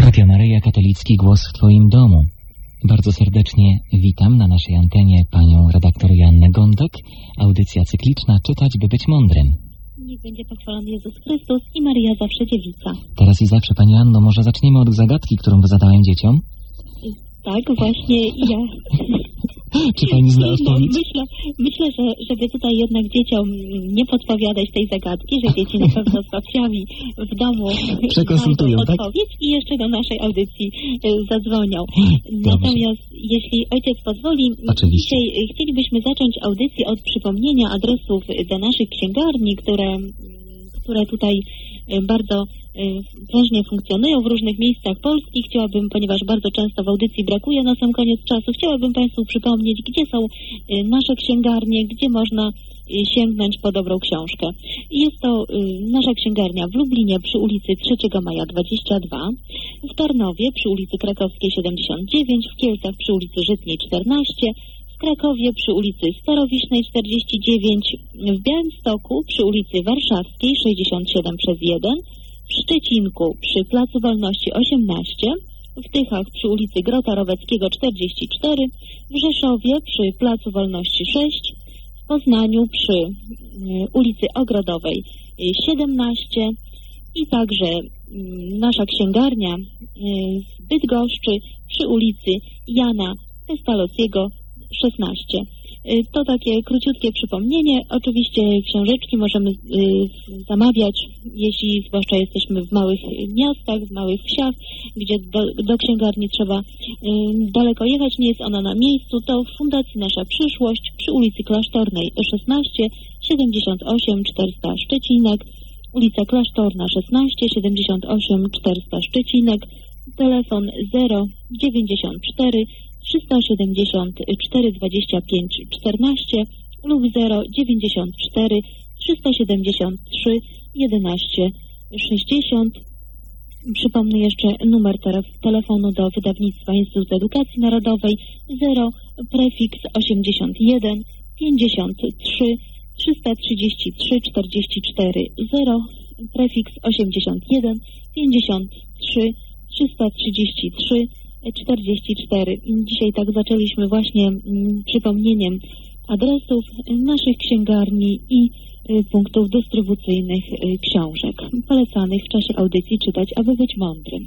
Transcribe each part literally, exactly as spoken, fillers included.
Radio Maryja, katolicki głos w Twoim domu. Bardzo serdecznie witam na naszej antenie panią redaktor Joannę Gądek. Audycja cykliczna Czytać, by być mądrym. Niech będzie pochwalony Jezus Chrystus i Maryja zawsze dziewica. Teraz i zawsze, pani Anno, może zaczniemy od zagadki, którą zadałem dzieciom? Tak, właśnie ja... Czy pani zna odpowiedź? No, myślę, myślę że żeby tutaj jednak dzieciom nie podpowiadać tej zagadki, że dzieci na pewno z babciami w domu przekonsultują, tak? odpowiedź i jeszcze do naszej audycji zadzwonią. Dobrze. Natomiast jeśli ojciec pozwoli, Oczywiście. dzisiaj chcielibyśmy zacząć audycję od przypomnienia adresów do naszych księgarni, które, które tutaj bardzo prężnie funkcjonują w różnych miejscach Polski. Chciałabym, ponieważ bardzo często w audycji brakuje na sam koniec czasu, chciałabym Państwu przypomnieć, gdzie są nasze księgarnie, gdzie można sięgnąć po dobrą książkę. Jest to nasza księgarnia w Lublinie przy ulicy trzeciego maja dwadzieścia dwa, w Tarnowie przy ulicy Krakowskiej siedemdziesiąt dziewięć, w Kielcach przy ulicy Żytniej czternaście, w Krakowie przy ulicy Starowiśnej czterdzieści dziewięć, w Białymstoku przy ulicy Warszawskiej sześćdziesiąt siedem przez jeden, w Szczecinku przy Placu Wolności osiemnaście, w Tychach przy ulicy Grota Roweckiego czterdzieści cztery, w Rzeszowie przy Placu Wolności sześć, w Poznaniu przy ulicy Ogrodowej siedemnaście i także nasza księgarnia w Bydgoszczy przy ulicy Jana Pestalozziego szesnaście. To takie króciutkie przypomnienie. Oczywiście książeczki możemy y, zamawiać, jeśli zwłaszcza jesteśmy w małych miastach, w małych wsiach, gdzie do, do księgarni trzeba y, daleko jechać, nie jest ona na miejscu. To w Fundacji Nasza Przyszłość przy ulicy Klasztornej szesnaście, siedemdziesiąt osiem czterysta Szczecinek, ulica Klasztorna szesnaście, siedemdziesiąt osiem czterysta Szczecinek, telefon zero dziewięćdziesiąt cztery trzysta siedemdziesiąt cztery dwadzieścia pięć czternaście lub zero dziewięćdziesiąt cztery trzysta siedemdziesiąt trzy jedenaście sześćdziesiąt. Przypomnę jeszcze numer telefonu do Wydawnictwa Instytut Edukacji Narodowej zero prefiks osiemdziesiąt jeden pięćdziesiąt trzy trzysta trzydzieści trzy czterdzieści cztery zero prefiks osiemdziesiąt jeden pięćdziesiąt trzy trzysta trzydzieści trzy czterdzieści cztery. Dzisiaj tak zaczęliśmy właśnie mm, przypomnieniem adresów naszych księgarni i y, punktów dystrybucyjnych y, książek polecanych w czasie audycji Czytać, aby być mądrym.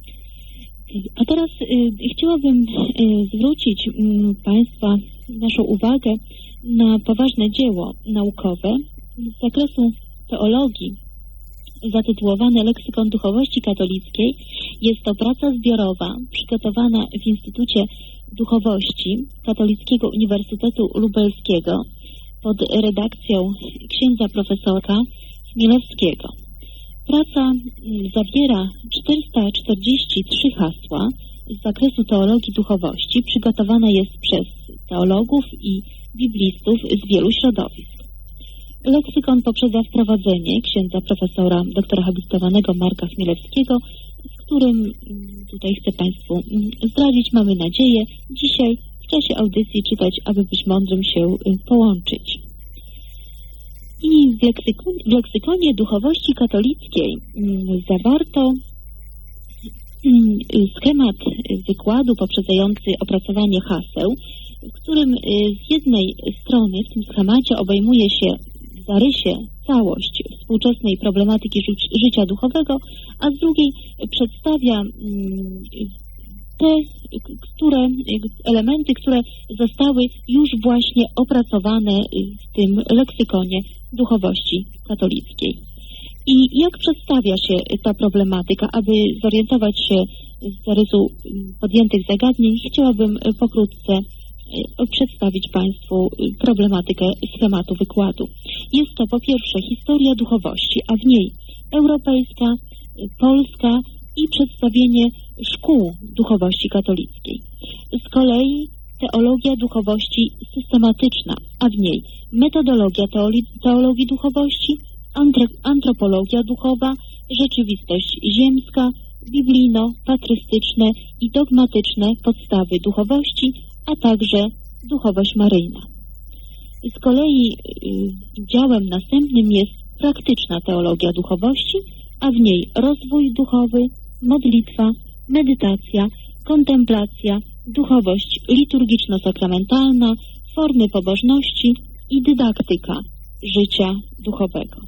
A teraz y, chciałabym y, zwrócić y, Państwa naszą uwagę na poważne dzieło naukowe z zakresu teologii zatytułowane Leksykon Duchowości Katolickiej. Jest to praca zbiorowa przygotowana w Instytucie Duchowości Katolickiego Uniwersytetu Lubelskiego pod redakcją księdza profesora Chmielewskiego. Praca zawiera czterysta czterdzieści trzy hasła z zakresu teologii duchowości. Przygotowana jest przez teologów i biblistów z wielu środowisk. Leksykon poprzedza wprowadzenie księdza profesora doktora habilitowanego Marka Chmielewskiego, z którym tutaj chcę Państwu zdradzić, mamy nadzieję, dzisiaj w czasie audycji Czytać, aby być mądrym się połączyć. I w, leksykon, w leksykonie duchowości katolickiej zawarto schemat wykładu poprzedzający opracowanie haseł, w którym z jednej strony w tym schemacie obejmuje się w zarysie całość współczesnej problematyki ży- życia duchowego, a z drugiej przedstawia te które, elementy, które zostały już właśnie opracowane w tym leksykonie duchowości katolickiej. I jak przedstawia się ta problematyka? Aby zorientować się z zarysu podjętych zagadnień, chciałabym pokrótce przedstawić Państwu problematykę schematu wykładu. Jest to po pierwsze historia duchowości, a w niej europejska, polska i przedstawienie szkół duchowości katolickiej. Z kolei teologia duchowości systematyczna, a w niej metodologia teologii duchowości, antropologia duchowa, rzeczywistość ziemska, biblijno-patrystyczne i dogmatyczne podstawy duchowości, a także duchowość maryjna. Z kolei y, działem następnym jest praktyczna teologia duchowości, a w niej rozwój duchowy, modlitwa, medytacja, kontemplacja, duchowość liturgiczno-sakramentalna, formy pobożności i dydaktyka życia duchowego.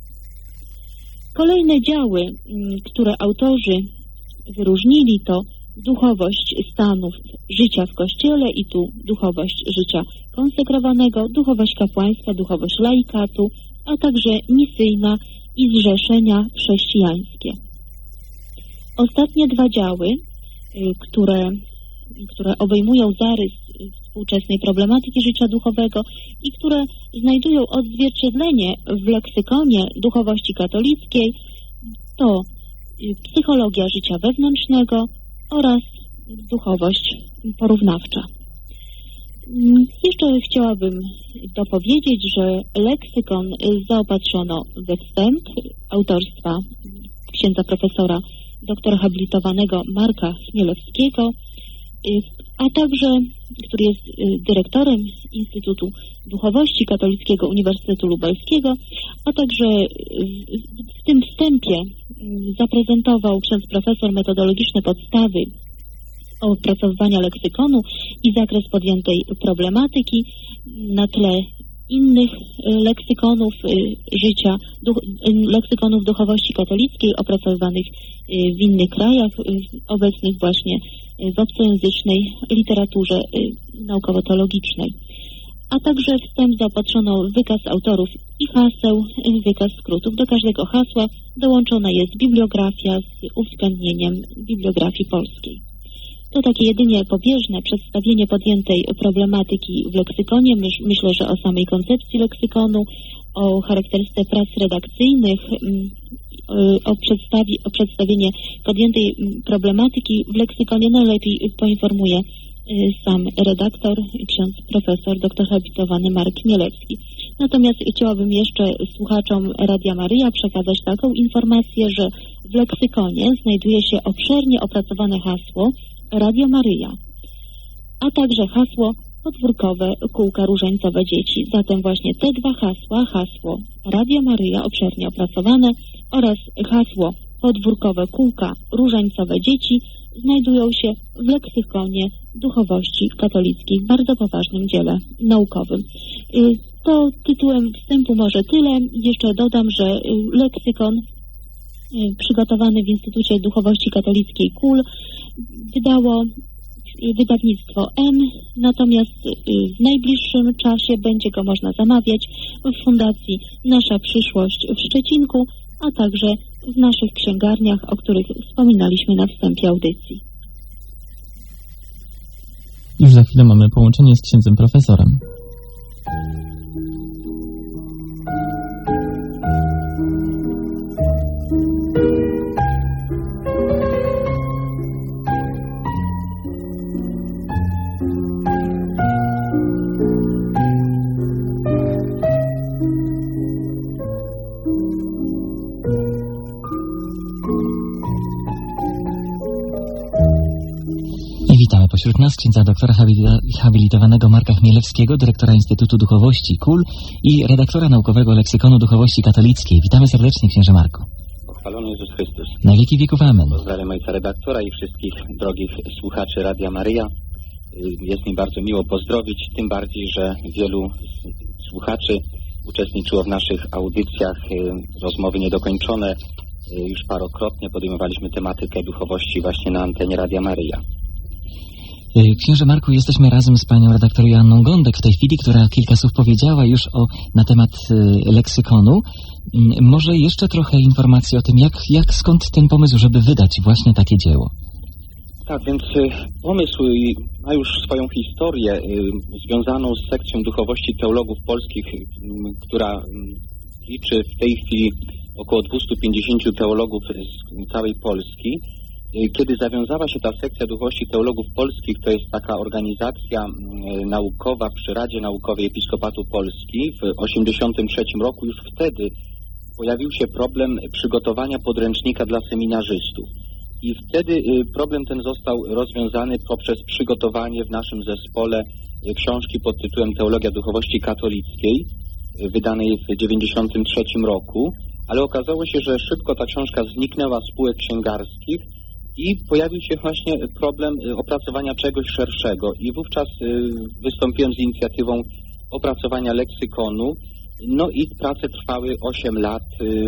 Kolejne działy, które autorzy wyróżnili, to duchowość stanów życia w Kościele i tu duchowość życia konsekrowanego, duchowość kapłaństwa, duchowość laikatu, a także misyjna i zrzeszenia chrześcijańskie. Ostatnie dwa działy, które, które obejmują zarys współczesnej problematyki życia duchowego i które znajdują odzwierciedlenie w leksykonie duchowości katolickiej, to psychologia życia wewnętrznego oraz duchowość porównawcza. Jeszcze chciałabym dopowiedzieć, że leksykon zaopatrzono we wstęp autorstwa księdza profesora doktora habilitowanego Marka Chmielewskiego, a także, który jest dyrektorem Instytutu Duchowości Katolickiego Uniwersytetu Lubelskiego, a także w tym wstępie zaprezentował ksiądz profesor metodologiczne podstawy opracowywania leksykonu i zakres podjętej problematyki na tle innych leksykonów życia, duch, leksykonów duchowości katolickiej opracowywanych w innych krajach, obecnych właśnie w obcojęzycznej literaturze naukowo-teologicznej. A także wstęp zaopatrzono w wykaz autorów i haseł, wykaz skrótów. Do każdego hasła dołączona jest bibliografia z uwzględnieniem bibliografii polskiej. To takie jedynie pobieżne przedstawienie podjętej problematyki w leksykonie. Myś, myślę, że o samej koncepcji leksykonu, o charakterystyce prac redakcyjnych, o, przedstawi, o przedstawienie podjętej problematyki w leksykonie najlepiej poinformuje sam redaktor, ksiądz profesor, doktor habilitowany Marek Chmielewski. Natomiast chciałabym jeszcze słuchaczom Radia Maryja przekazać taką informację, że w leksykonie znajduje się obszernie opracowane hasło Radio Maryja, a także hasło podwórkowe Kółka Różańcowe Dzieci. Zatem właśnie te dwa hasła, hasło Radio Maryja obszernie opracowane oraz hasło podwórkowe Kółka Różańcowe Dzieci znajdują się w leksykonie duchowości katolickiej w bardzo poważnym dziele naukowym. To tytułem wstępu może tyle. Jeszcze dodam, że leksykon przygotowany w Instytucie Duchowości Katolickiej K U L wydało wydawnictwo M, natomiast w najbliższym czasie będzie go można zamawiać w Fundacji Nasza Przyszłość w Szczecinku, a także w naszych księgarniach, o których wspominaliśmy na wstępie audycji. Już za chwilę mamy połączenie z księdzem profesorem. Witamy pośród nas księdza doktora habilitowanego Marka Chmielewskiego, dyrektora Instytutu Duchowości K U L i redaktora naukowego Leksykonu Duchowości Katolickiej. Witamy serdecznie, księże Marku. Pochwalony Jezus Chrystus. Na wieki wieków amen. Pozdrawiam ojca redaktora i wszystkich drogich słuchaczy Radia Maryja. Jest mi bardzo miło pozdrowić, tym bardziej, że wielu słuchaczy uczestniczyło w naszych audycjach Rozmowy Niedokończone. Już parokrotnie podejmowaliśmy tematykę duchowości właśnie na antenie Radia Maryja. Księże Marku, jesteśmy razem z panią redaktor Joanną Gądek w tej chwili, która kilka słów powiedziała już o, na temat y, leksykonu. Może jeszcze trochę informacji o tym, jak, jak skąd ten pomysł, żeby wydać właśnie takie dzieło? Tak, więc y, pomysł y, ma już swoją historię y, związaną z sekcją duchowości teologów polskich, y, która y, liczy w tej chwili około dwieście pięćdziesiąt teologów z całej Polski. Kiedy zawiązała się ta sekcja duchowości teologów polskich, to jest taka organizacja naukowa przy Radzie Naukowej Episkopatu Polski, w tysiąc dziewięćset osiemdziesiątym trzecim roku już wtedy pojawił się problem przygotowania podręcznika dla seminarzystów. I wtedy problem ten został rozwiązany poprzez przygotowanie w naszym zespole książki pod tytułem Teologia duchowości katolickiej, wydanej w tysiąc dziewięćset dziewięćdziesiątym trzecim roku, ale okazało się, że szybko ta książka zniknęła z półek księgarskich i pojawił się właśnie problem opracowania czegoś szerszego i wówczas wystąpiłem z inicjatywą opracowania leksykonu, no i prace trwały osiem lat.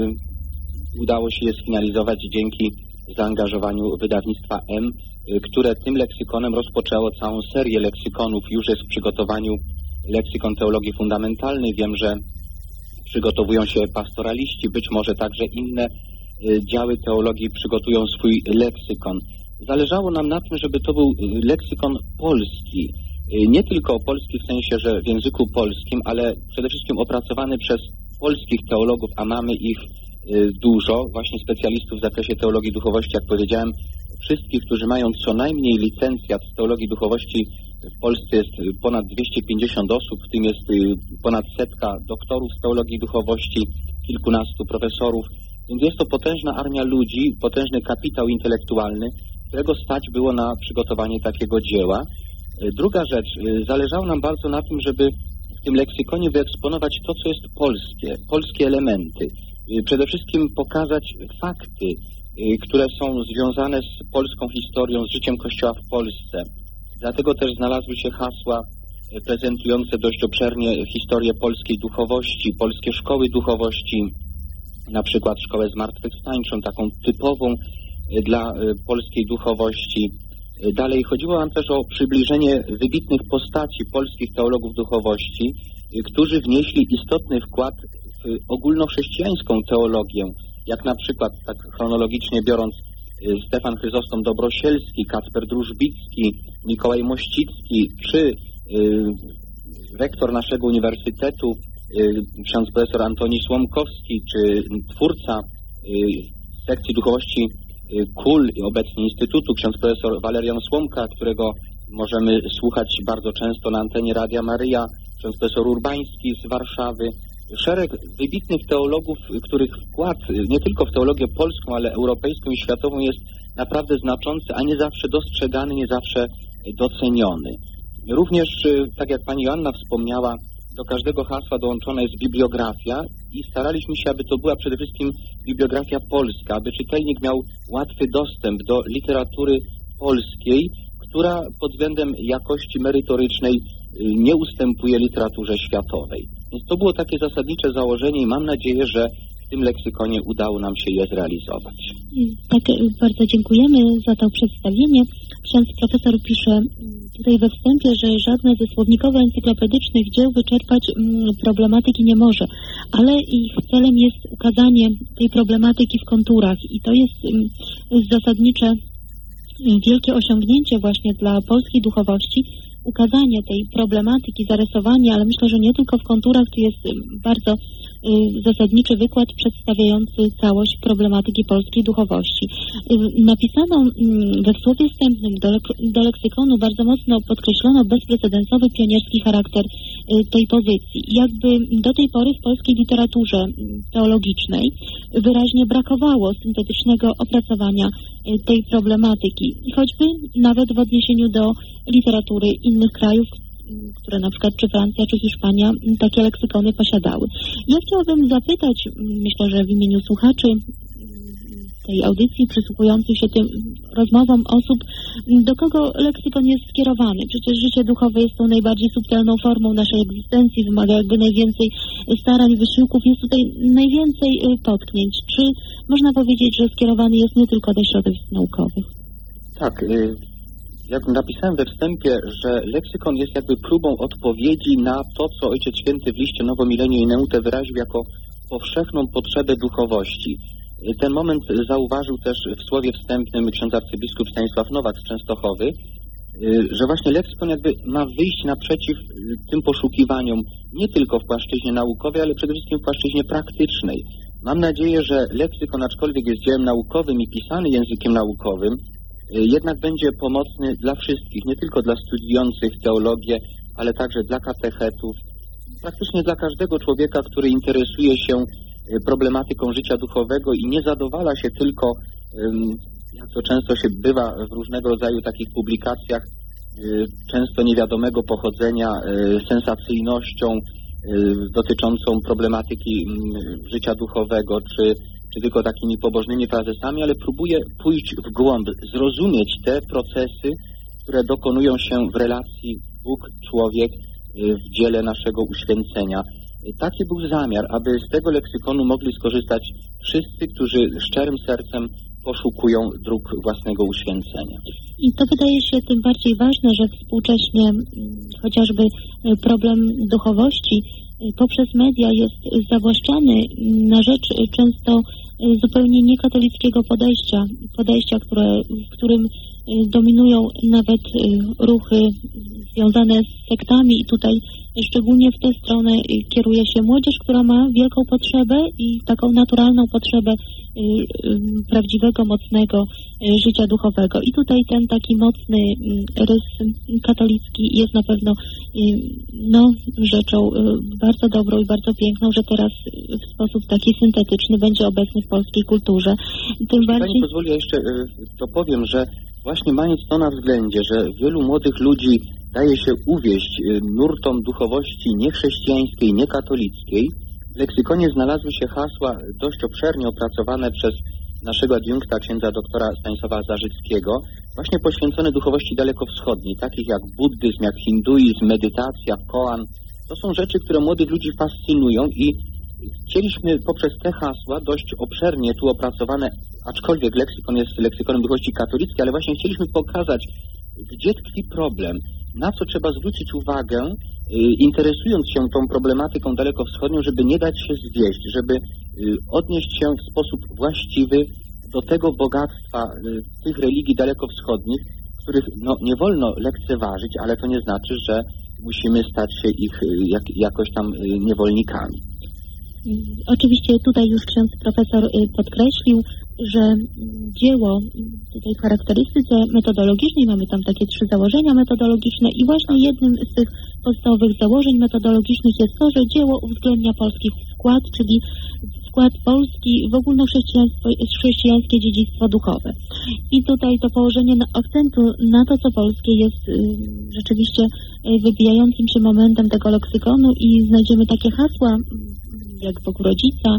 Udało się je sfinalizować dzięki zaangażowaniu wydawnictwa M, które tym leksykonem rozpoczęło całą serię leksykonów. Już jest w przygotowaniu leksykon teologii fundamentalnej. Wiem, że przygotowują się pastoraliści, być może także inne działy teologii przygotują swój leksykon. Zależało nam na tym, żeby to był leksykon polski. Nie tylko polski w sensie, że w języku polskim, ale przede wszystkim opracowany przez polskich teologów, a mamy ich dużo, właśnie specjalistów w zakresie teologii duchowości, jak powiedziałem, wszystkich, którzy mają co najmniej licencjat z teologii duchowości. W Polsce jest ponad dwieście pięćdziesiąt osób, w tym jest ponad setka doktorów z teologii duchowości, kilkunastu profesorów, więc jest to potężna armia ludzi, potężny kapitał intelektualny, którego stać było na przygotowanie takiego dzieła. Druga rzecz, zależało nam bardzo na tym, żeby w tym leksykonie wyeksponować to, co jest polskie, polskie elementy. Przede wszystkim pokazać fakty, które są związane z polską historią, z życiem Kościoła w Polsce. Dlatego też znalazły się hasła prezentujące dość obszernie historię polskiej duchowości, polskie szkoły duchowości, na przykład szkołę zmartwychwstańczą, taką typową dla polskiej duchowości. Dalej chodziło nam też o przybliżenie wybitnych postaci polskich teologów duchowości, którzy wnieśli istotny wkład w ogólnochrześcijańską teologię, jak na przykład, tak chronologicznie biorąc, Stefan Chryzostom Dobrosielski, Kacper Drużbicki, Mikołaj Mościcki, czy y, rektor naszego uniwersytetu, y, ksiądz profesor Antoni Słomkowski, czy twórca y, sekcji duchowości y, K U L, obecnie Instytutu, ksiądz profesor Walerian Słomka, którego możemy słuchać bardzo często na antenie Radia Maryja, ksiądz profesor Urbański z Warszawy. Szereg wybitnych teologów, których wkład nie tylko w teologię polską, ale europejską i światową jest naprawdę znaczący, a nie zawsze dostrzegany, nie zawsze doceniony. Również, tak jak pani Joanna wspomniała, do każdego hasła dołączona jest bibliografia i staraliśmy się, aby to była przede wszystkim bibliografia polska, aby czytelnik miał łatwy dostęp do literatury polskiej, która pod względem jakości merytorycznej nie ustępuje literaturze światowej. Więc to było takie zasadnicze założenie i mam nadzieję, że w tym leksykonie udało nam się je zrealizować. Tak, bardzo dziękujemy za to przedstawienie. Ksiądz profesor pisze tutaj we wstępie, że żadne ze słownikowo-encyklopedycznych dzieł wyczerpać problematyki nie może, ale ich celem jest ukazanie tej problematyki w konturach i to jest zasadnicze wielkie osiągnięcie właśnie dla polskiej duchowości, ukazanie tej problematyki, zarysowanie, ale myślę, że nie tylko w konturach, tu jest bardzo y, zasadniczy wykład przedstawiający całość problematyki polskiej duchowości. Y, napisano y, we wsłowie wstępnym do, do leksykonu bardzo mocno podkreślono bezprecedensowy, pionierski charakter y, tej pozycji. Jakby do tej pory w polskiej literaturze teologicznej wyraźnie brakowało syntetycznego opracowania y, tej problematyki, choćby nawet w odniesieniu do literatury innych krajów, które na przykład czy Francja, czy Hiszpania takie leksykony posiadały. Ja chciałabym zapytać, myślę, że w imieniu słuchaczy tej audycji przysłuchujących się tym rozmowom osób, do kogo leksykon jest skierowany. Przecież życie duchowe jest tą najbardziej subtelną formą naszej egzystencji, wymaga jakby najwięcej starań, wysiłków, jest tutaj najwięcej potknięć. Czy można powiedzieć, że skierowany jest nie tylko do środowisk naukowych? Tak, jak napisałem we wstępie, że leksykon jest jakby próbą odpowiedzi na to, co Ojciec Święty w liście Novo Millenium Ineute wyraził jako powszechną potrzebę duchowości. Ten moment zauważył też w słowie wstępnym ksiądz arcybiskup Stanisław Nowak z Częstochowy, że właśnie leksykon jakby ma wyjść naprzeciw tym poszukiwaniom nie tylko w płaszczyźnie naukowej, ale przede wszystkim w płaszczyźnie praktycznej. Mam nadzieję, że leksykon, aczkolwiek jest dziełem naukowym i pisany językiem naukowym, jednak będzie pomocny dla wszystkich, nie tylko dla studiujących teologię, ale także dla katechetów, praktycznie dla każdego człowieka, który interesuje się problematyką życia duchowego i nie zadowala się tylko, jak to często się bywa w różnego rodzaju takich publikacjach, często niewiadomego pochodzenia, sensacyjnością dotyczącą problematyki życia duchowego, czy czy tylko takimi pobożnymi frazesami, ale próbuje pójść w głąb, zrozumieć te procesy, które dokonują się w relacji Bóg-człowiek w dziele naszego uświęcenia. Taki był zamiar, aby z tego leksykonu mogli skorzystać wszyscy, którzy szczerym sercem poszukują dróg własnego uświęcenia. I to wydaje się tym bardziej ważne, że współcześnie chociażby problem duchowości poprzez media jest zawłaszczany na rzecz często zupełnie niekatolickiego podejścia, podejścia, które, w którym dominują nawet ruchy związane z sektami i tutaj szczególnie w tę stronę kieruje się młodzież, która ma wielką potrzebę i taką naturalną potrzebę prawdziwego, mocnego życia duchowego. I tutaj ten taki mocny rys katolicki jest na pewno no, rzeczą bardzo dobrą i bardzo piękną, że teraz w sposób taki syntetyczny będzie obecny w polskiej kulturze. Tym bardziej... Pani pozwoli, ja jeszcze dopowiem, że właśnie mając to na względzie, że wielu młodych ludzi daje się uwieść nurtom duchowości niechrześcijańskiej, niekatolickiej, w leksykonie znalazły się hasła dość obszernie opracowane przez naszego adiunkta, księdza doktora Stanisława Zarzyckiego, właśnie poświęcone duchowości dalekowschodniej, takich jak buddyzm, jak hinduizm, medytacja, koan. To są rzeczy, które młodych ludzi fascynują i chcieliśmy poprzez te hasła dość obszernie tu opracowane, aczkolwiek leksykon jest leksykonem duchowości katolickiej, ale właśnie chcieliśmy pokazać, gdzie tkwi problem, na co trzeba zwrócić uwagę, interesując się tą problematyką dalekowschodnią, żeby nie dać się zwieść, żeby odnieść się w sposób właściwy do tego bogactwa tych religii dalekowschodnich, których no, nie wolno lekceważyć, ale to nie znaczy, że musimy stać się ich jak, jakoś tam niewolnikami. Oczywiście tutaj już ksiądz profesor podkreślił, że dzieło tutaj w charakterystyce metodologicznej, mamy tam takie trzy założenia metodologiczne i właśnie jednym z tych podstawowych założeń metodologicznych jest to, że dzieło uwzględnia polski wkład, czyli wkład Polski w ogólnochrześcijańskie dziedzictwo duchowe. I tutaj to położenie akcentu na to, co polskie jest rzeczywiście wybijającym się momentem tego leksykonu i znajdziemy takie hasła jak Bóg Rodzica,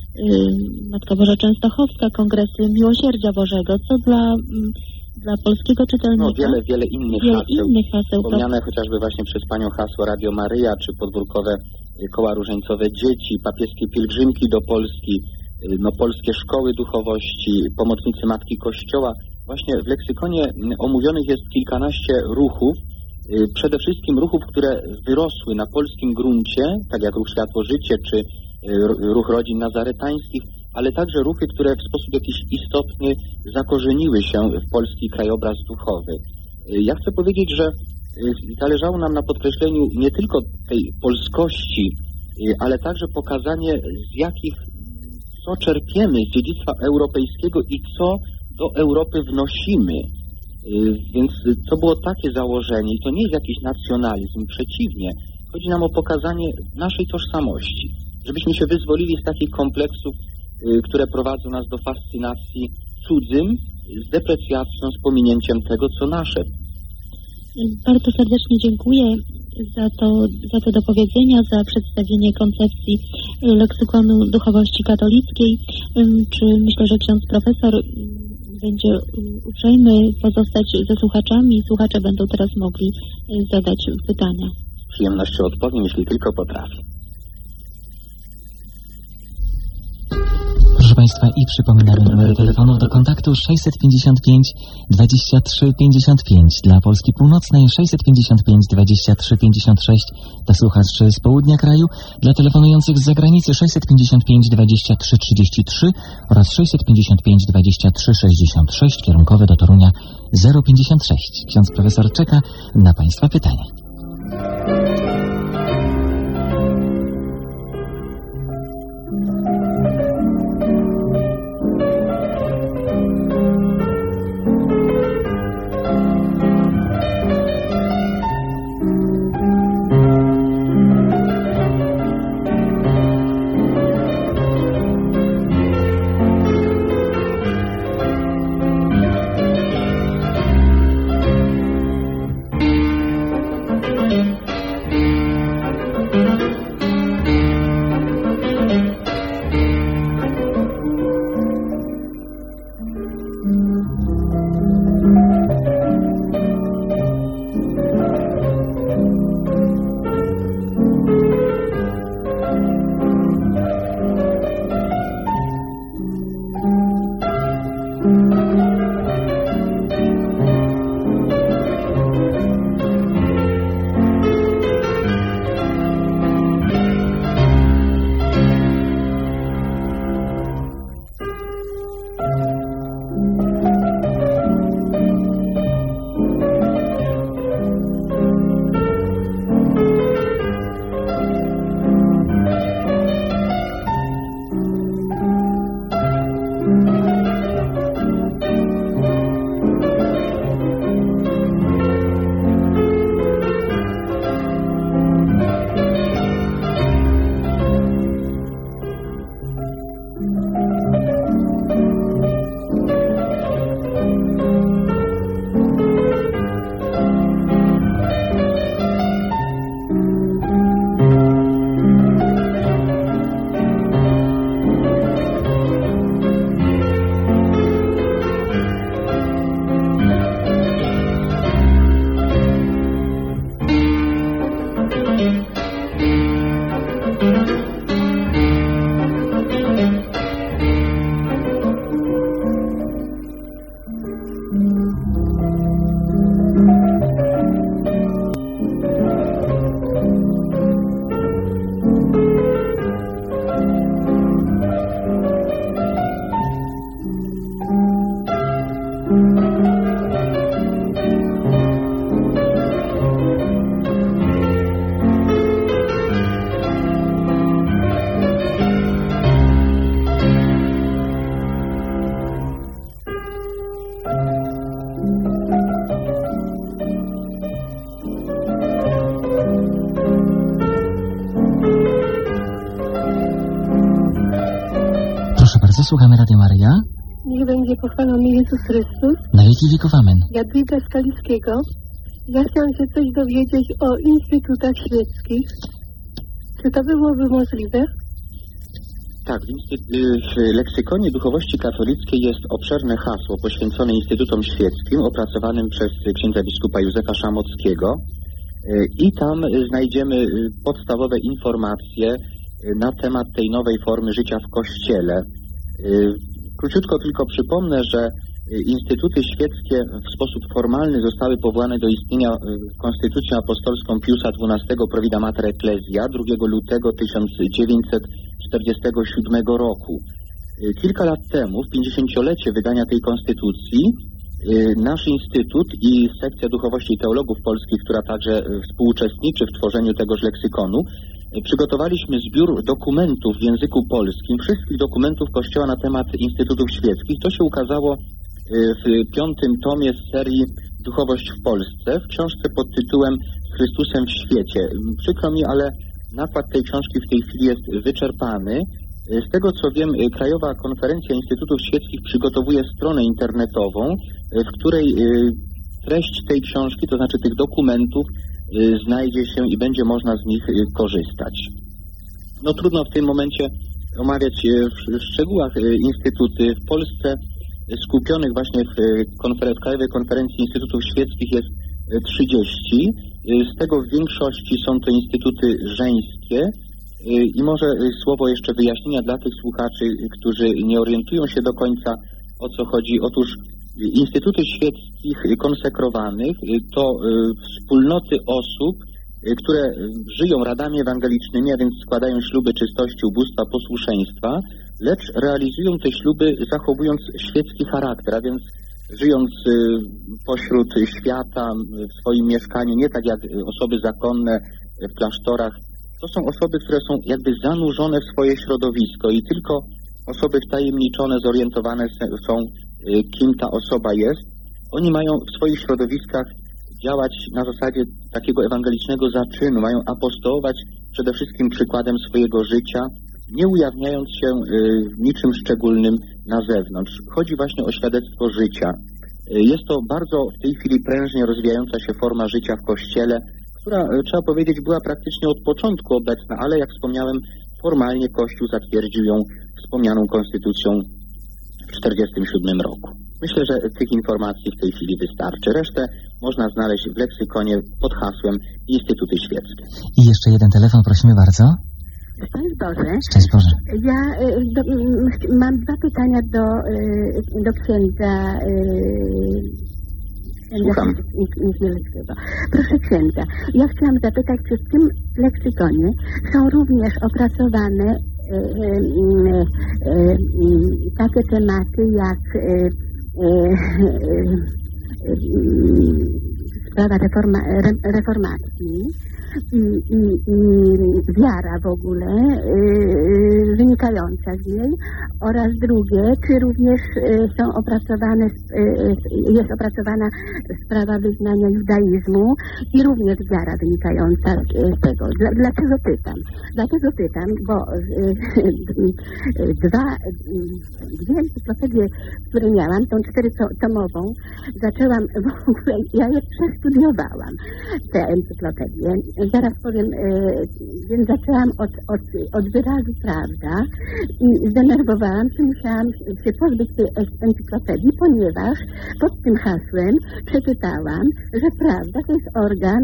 Matka Boża Częstochowska, Kongresy Miłosierdzia Bożego, co dla, dla polskiego czytelnika... No, wiele, wiele innych wiele haseł. Innych haseł Wspomniane to... chociażby właśnie przez Panią hasło Radio Maryja, czy podwórkowe koła różańcowe dzieci, papieskie pielgrzymki do Polski, no, polskie szkoły duchowości, pomocnicy Matki Kościoła. Właśnie w leksykonie omówionych jest kilkanaście ruchów, przede wszystkim ruchów, które wyrosły na polskim gruncie, tak jak ruch Światło Życie, czy ruch rodzin nazaretańskich, ale także ruchy, które w sposób jakiś istotny zakorzeniły się w polski krajobraz duchowy. Ja chcę powiedzieć, że zależało nam na podkreśleniu nie tylko tej polskości, ale także pokazanie, z jakich, co czerpiemy z dziedzictwa europejskiego i co do Europy wnosimy. Więc to było takie założenie i to nie jest jakiś nacjonalizm, przeciwnie. Chodzi nam o pokazanie naszej tożsamości, żebyśmy się wyzwolili z takich kompleksów, które prowadzą nas do fascynacji cudzym, z deprecjacją, z pominięciem tego, co nasze. Bardzo serdecznie dziękuję za to, za te dopowiedzenia, za przedstawienie koncepcji leksykonu duchowości katolickiej. Czy myślę, że ksiądz profesor będzie uprzejmy pozostać ze słuchaczami i słuchacze będą teraz mogli zadać pytania. Z przyjemnością odpowiem, jeśli tylko potrafię. Proszę Państwa, i przypominamy numery telefonów do kontaktu sześćset pięćdziesiąt pięć dwadzieścia trzy pięćdziesiąt pięć dla Polski Północnej, sześćset pięćdziesiąt pięć dwadzieścia trzy pięćdziesiąt sześć dla słuchaczy z południa kraju, dla telefonujących z zagranicy sześćset pięćdziesiąt pięć dwadzieścia trzy trzydzieści trzy oraz sześćset pięćdziesiąt pięć dwadzieścia trzy sześćdziesiąt sześć, kierunkowe do Torunia zero pięćdziesiąt sześć. Ksiądz profesor czeka na Państwa pytania. Słuchamy Radio Maryja. Niech będzie pochwalony Jezus Chrystus. Na wieki wieków amen. Jadwiga Skalickiego. Ja chciałam się coś dowiedzieć o instytutach świeckich. Czy to byłoby możliwe? Tak, w, insty- w leksykonie duchowości katolickiej jest obszerne hasło poświęcone Instytutom Świeckim opracowanym przez księdza biskupa Józefa Szamockiego i tam znajdziemy podstawowe informacje na temat tej nowej formy życia w Kościele. Króciutko tylko przypomnę, że instytuty świeckie w sposób formalny zostały powołane do istnienia Konstytucją Apostolską Piusa dwunastego Provida Mater Ecclesia drugiego lutego tysiąc dziewięćset czterdziestego siódmego roku. Kilka lat temu, w pięćdziesięciolecie wydania tej konstytucji, nasz instytut i sekcja duchowości i teologów polskich, która także współuczestniczy w tworzeniu tegoż leksykonu, przygotowaliśmy zbiór dokumentów w języku polskim, wszystkich dokumentów Kościoła na temat instytutów świeckich. To się ukazało w piątym tomie z serii Duchowość w Polsce, w książce pod tytułem Z Chrystusem w świecie. Przykro mi, ale nakład tej książki w tej chwili jest wyczerpany. Z tego co wiem, Krajowa Konferencja Instytutów Świeckich przygotowuje stronę internetową, w której treść tej książki, to znaczy tych dokumentów, znajdzie się i będzie można z nich korzystać. No trudno w tym momencie omawiać w szczegółach instytuty. W Polsce skupionych właśnie w konfer- Krajowej Konferencji Instytutów Świeckich jest trzydzieści. Z tego w większości są to instytuty żeńskie. I może słowo jeszcze wyjaśnienia dla tych słuchaczy, którzy nie orientują się do końca, o co chodzi. Otóż instytuty świeckich konsekrowanych to wspólnoty osób, które żyją radami ewangelicznymi, a więc składają śluby czystości, ubóstwa, posłuszeństwa, lecz realizują te śluby zachowując świecki charakter, a więc żyjąc pośród świata w swoim mieszkaniu, nie tak jak osoby zakonne w klasztorach. To są osoby, które są jakby zanurzone w swoje środowisko i tylko osoby wtajemniczone, zorientowane są, kim ta osoba jest. Oni mają w swoich środowiskach działać na zasadzie takiego ewangelicznego zaczynu, mają apostołować przede wszystkim przykładem swojego życia, nie ujawniając się niczym szczególnym na zewnątrz. Chodzi właśnie o świadectwo życia. Jest to bardzo w tej chwili prężnie rozwijająca się forma życia w Kościele, która, trzeba powiedzieć, była praktycznie od początku obecna, ale jak wspomniałem, formalnie Kościół zatwierdził ją wspomnianą konstytucją w tysiąc dziewięćset czterdziestym siódmym roku. Myślę, że tych informacji w tej chwili wystarczy. Resztę można znaleźć w leksykonie pod hasłem Instytuty Świeckie. I jeszcze jeden telefon, prosimy bardzo. Szczęść Boże. Szczęść Boże. Ja y, do, y, mam dwa pytania do, y, do księdza... Y, Słucham. Proszę księdza, ja chciałam zapytać, czy w tym leksykonie są również opracowane e, e, e, takie tematy jak e, e, e, sprawa reforma, re, reformacji i, i, i wiara w ogóle e, wynikająca z niej oraz drugie, czy również e, są opracowane, e, jest opracowana sprawa wyznania judaizmu i również wiara wynikająca z tego. Dla, dlaczego pytam? Dlatego pytam, bo e, dwa, dwie encyklopedie, które miałam, tą czterotomową, zaczęłam w ogóle, ja je przestudiowałam, te encyklopedie. Zaraz powiem, e, więc zaczęłam od, od, od wyrazu prawda i zdenerwowałam się, musiałam się pozbyć tej encyklopedii, ponieważ pod tym hasłem przeczytałam, że prawda to jest organ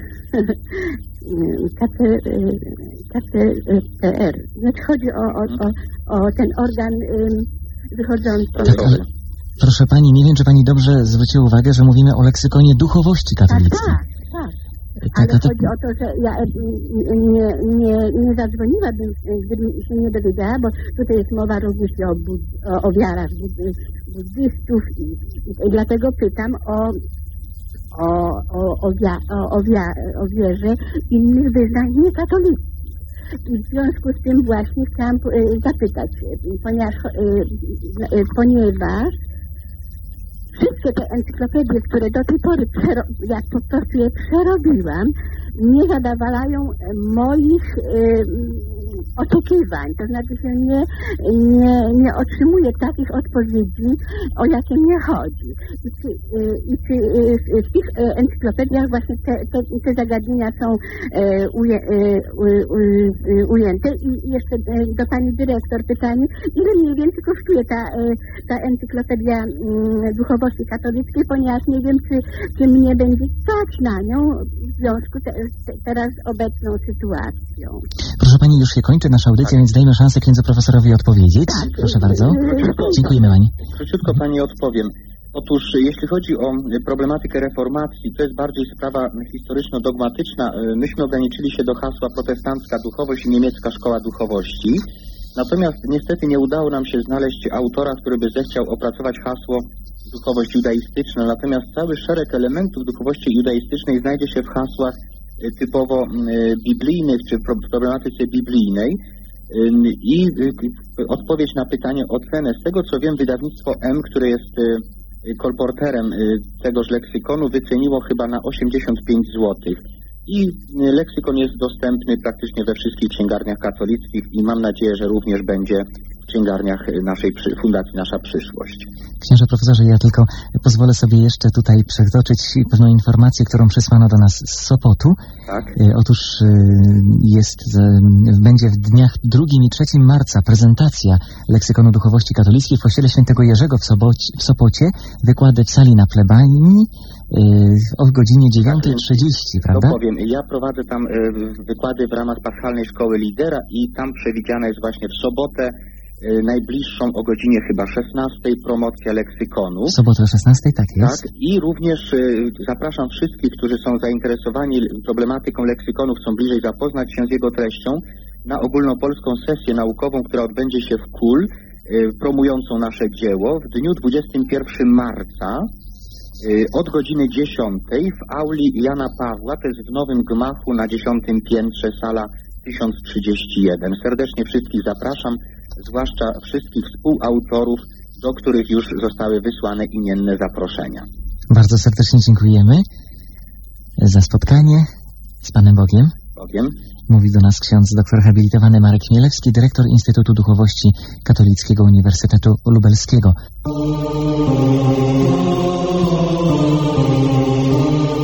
K P R. Znaczy chodzi o, o, o, o ten organ wychodzący... Ale, proszę pani, nie wiem, czy pani dobrze zwróciła uwagę, że mówimy o leksykonie duchowości katolickiej. Tak, tak. Tak, ale tak, chodzi o to, że ja nie, nie, nie zadzwoniłabym, gdybym się nie dowiedziała, bo tutaj jest mowa również o, bud, o, o wiarach buddy, buddystów i, i, i dlatego pytam o, o, o, o, wia, o, o, wia, o wierze innych wyznań niekatolickich. I w związku z tym właśnie chciałam zapytać, ponieważ, ponieważ wszystkie te encyklopedie, które do tej pory, jak po prostu je przerobiłam, nie zadawalają moich, oczekiwań, to znaczy się nie, nie, nie otrzymuje takich odpowiedzi, o jakie mnie chodzi. I czy, i czy w tych encyklopediach właśnie te, te, te zagadnienia są uje, ujęte? I jeszcze do pani dyrektor pytanie, ile mniej więcej kosztuje ta, ta encyklopedia duchowości katolickiej, ponieważ nie wiem, czy, czy mnie będzie stać na nią w związku te, te, teraz z obecną sytuacją. Proszę pani, już się kończy nasza audycja, więc dajmy szansę księdzu profesorowi odpowiedzieć. Tak. Proszę bardzo. Dziękujemy pani. Króciutko pani odpowiem. Otóż jeśli chodzi o problematykę reformacji, to jest bardziej sprawa historyczno-dogmatyczna. Myśmy ograniczyli się do hasła protestancka duchowość i niemiecka szkoła duchowości. Natomiast niestety nie udało nam się znaleźć autora, który by zechciał opracować hasło duchowość judaistyczna. Natomiast cały szereg elementów duchowości judaistycznej znajdzie się w hasłach typowo biblijnych, czy w problematyce biblijnej. I odpowiedź na pytanie o cenę. Z tego co wiem, wydawnictwo M, które jest kolporterem tegoż leksykonu, wyceniło chyba na osiemdziesiąt pięć złotych. I leksykon jest dostępny praktycznie we wszystkich księgarniach katolickich i mam nadzieję, że również będzie w księgarniach naszej Fundacji Nasza Przyszłość. Księże profesorze, ja tylko pozwolę sobie jeszcze tutaj przytoczyć pewną informację, którą przysłano do nas z Sopotu. Tak. Otóż jest, będzie w dniach drugim i trzecim marca prezentacja leksykonu duchowości katolickiej w kościele świętego Jerzego w Sopocie, w Sopocie. Wykłady w sali na plebanii o godzinie dziewiątej trzydzieści, prawda? To powiem. Ja prowadzę tam wykłady w ramach paschalnej szkoły lidera i tam przewidziana jest właśnie w sobotę najbliższą o godzinie chyba szesnastej promocja leksykonu. W sobotę o szesnastej, tak jest. Tak, i również y, zapraszam wszystkich, którzy są zainteresowani problematyką leksykonu, chcą bliżej zapoznać się z jego treścią, na ogólnopolską sesję naukową, która odbędzie się w Kul, y, promującą nasze dzieło w dniu dwudziestego pierwszego marca y, od godziny dziesiątej w auli Jana Pawła, to jest w nowym gmachu na dziesiątym piętrze, sala tysiąc trzydzieści jeden. Serdecznie wszystkich zapraszam, zwłaszcza wszystkich współautorów, do których już zostały wysłane imienne zaproszenia. Bardzo serdecznie dziękujemy za spotkanie z Panem Bogiem. Bogiem. Mówi do nas ksiądz doktor habilitowany Marek Chmielewski, dyrektor Instytutu Duchowości Katolickiego Uniwersytetu Lubelskiego.